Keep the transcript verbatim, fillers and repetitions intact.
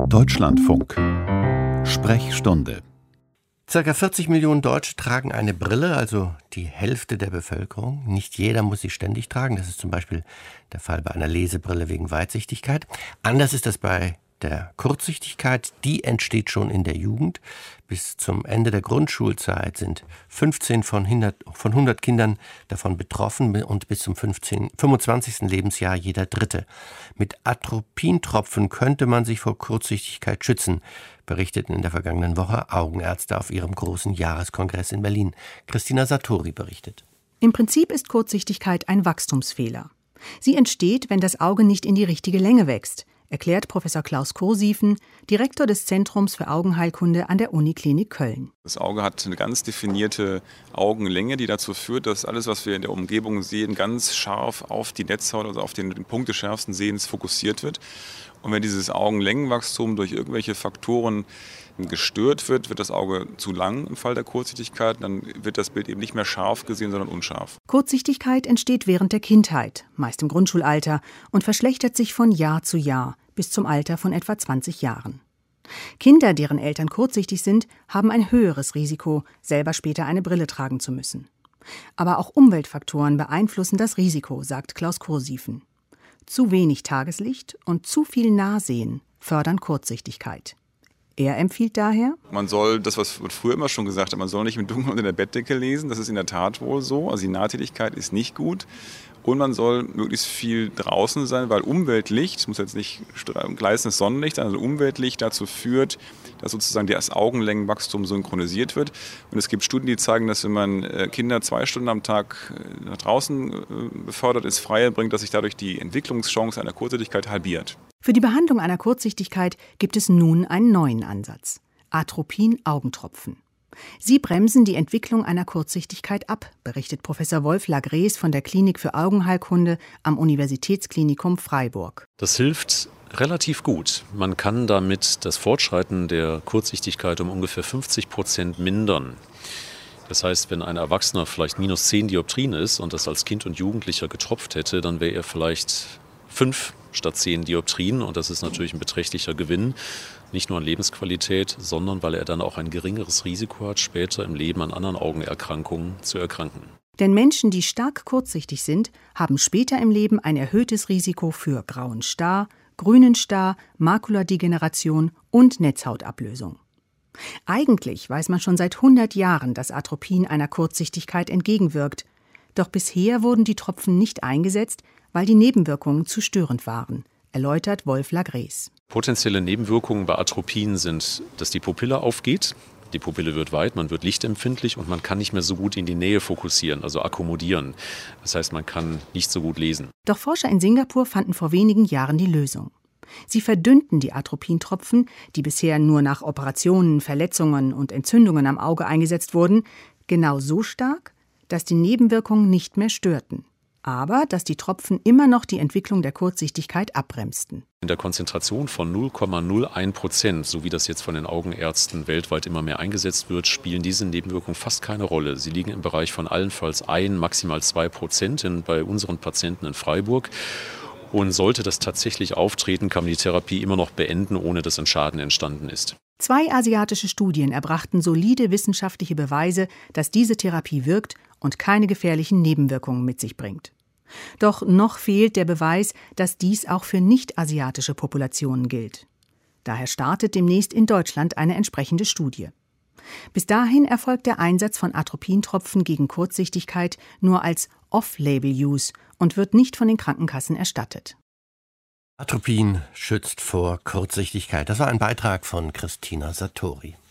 Deutschlandfunk. Sprechstunde. Circa vierzig Millionen Deutsche tragen eine Brille, also die Hälfte der Bevölkerung. Nicht jeder muss sie ständig tragen. Das ist zum Beispiel der Fall bei einer Lesebrille wegen Weitsichtigkeit. Anders ist das bei der Kurzsichtigkeit. Die entsteht schon in der Jugend. Bis zum Ende der Grundschulzeit sind fünfzehn von hundert Kindern davon betroffen und bis zum fünfundzwanzigsten Lebensjahr jeder Dritte. Mit Atropintropfen könnte man sich vor Kurzsichtigkeit schützen, berichteten in der vergangenen Woche Augenärzte auf ihrem großen Jahreskongress in Berlin. Christina Satori berichtet. Im Prinzip ist Kurzsichtigkeit ein Wachstumsfehler. Sie entsteht, wenn das Auge nicht in die richtige Länge wächst, erklärt Professor Klaus Kursiefen, Direktor des Zentrums für Augenheilkunde an der Uniklinik Köln. Das Auge hat eine ganz definierte Augenlänge, die dazu führt, dass alles, was wir in der Umgebung sehen, ganz scharf auf die Netzhaut, also auf den, den Punkt des schärfsten Sehens fokussiert wird. Und wenn dieses Augenlängenwachstum durch irgendwelche Faktoren gestört wird, wird das Auge zu lang im Fall der Kurzsichtigkeit. Dann wird das Bild eben nicht mehr scharf gesehen, sondern unscharf. Kurzsichtigkeit entsteht während der Kindheit, meist im Grundschulalter, und verschlechtert sich von Jahr zu Jahr bis zum Alter von etwa zwanzig Jahren. Kinder, deren Eltern kurzsichtig sind, haben ein höheres Risiko, selber später eine Brille tragen zu müssen. Aber auch Umweltfaktoren beeinflussen das Risiko, sagt Klaus Kursiefen. Zu wenig Tageslicht und zu viel Nahsehen fördern Kurzsichtigkeit. Er empfiehlt daher: Man soll, das was früher immer schon gesagt hat, man soll nicht mit Dunkeln unter der Bettdecke lesen. Das ist in der Tat wohl so. Also die Nahtätigkeit ist nicht gut. Und man soll möglichst viel draußen sein, weil Umweltlicht, es muss jetzt nicht gleißendes Sonnenlicht sein, also Umweltlicht dazu führt, dass sozusagen das Augenlängenwachstum synchronisiert wird. Und es gibt Studien, die zeigen, dass wenn man Kinder zwei Stunden am Tag nach draußen befördert, ins Freie bringt, dass sich dadurch die Entwicklungschance einer Kurzsichtigkeit halbiert. Für die Behandlung einer Kurzsichtigkeit gibt es nun einen neuen Ansatz: Atropin-Augentropfen. Sie bremsen die Entwicklung einer Kurzsichtigkeit ab, berichtet Professor Wolf Lagrees von der Klinik für Augenheilkunde am Universitätsklinikum Freiburg. Das hilft relativ gut. Man kann damit das Fortschreiten der Kurzsichtigkeit um ungefähr fünfzig Prozent mindern. Das heißt, wenn ein Erwachsener vielleicht minus zehn Dioptrien ist und das als Kind und Jugendlicher getropft hätte, dann wäre er vielleicht fünf statt zehn Dioptrien, und das ist natürlich ein beträchtlicher Gewinn, nicht nur an Lebensqualität, sondern weil er dann auch ein geringeres Risiko hat, später im Leben an anderen Augenerkrankungen zu erkranken. Denn Menschen, die stark kurzsichtig sind, haben später im Leben ein erhöhtes Risiko für grauen Star, grünen Star, Makuladegeneration und Netzhautablösung. Eigentlich weiß man schon seit hundert Jahren, dass Atropin einer Kurzsichtigkeit entgegenwirkt. Doch bisher wurden die Tropfen nicht eingesetzt, weil die Nebenwirkungen zu störend waren, erläutert Wolf Lagrees. Potenzielle Nebenwirkungen bei Atropin sind, dass die Pupille aufgeht. Die Pupille wird weit, man wird lichtempfindlich und man kann nicht mehr so gut in die Nähe fokussieren, also akkommodieren. Das heißt, man kann nicht so gut lesen. Doch Forscher in Singapur fanden vor wenigen Jahren die Lösung. Sie verdünnten die Atropintropfen, die bisher nur nach Operationen, Verletzungen und Entzündungen am Auge eingesetzt wurden, genau so stark, dass die Nebenwirkungen nicht mehr störten. Aber dass die Tropfen immer noch die Entwicklung der Kurzsichtigkeit abbremsten. In der Konzentration von null Komma null eins Prozent, so wie das jetzt von den Augenärzten weltweit immer mehr eingesetzt wird, spielen diese Nebenwirkungen fast keine Rolle. Sie liegen im Bereich von allenfalls ein, maximal zwei Prozent bei unseren Patienten in Freiburg. Und sollte das tatsächlich auftreten, kann man die Therapie immer noch beenden, ohne dass ein Schaden entstanden ist. Zwei asiatische Studien erbrachten solide wissenschaftliche Beweise, dass diese Therapie wirkt und keine gefährlichen Nebenwirkungen mit sich bringt. Doch noch fehlt der Beweis, dass dies auch für nicht-asiatische Populationen gilt. Daher startet demnächst in Deutschland eine entsprechende Studie. Bis dahin erfolgt der Einsatz von Atropintropfen gegen Kurzsichtigkeit nur als Off-Label-Use und wird nicht von den Krankenkassen erstattet. Atropin schützt vor Kurzsichtigkeit. Das war ein Beitrag von Christina Satori.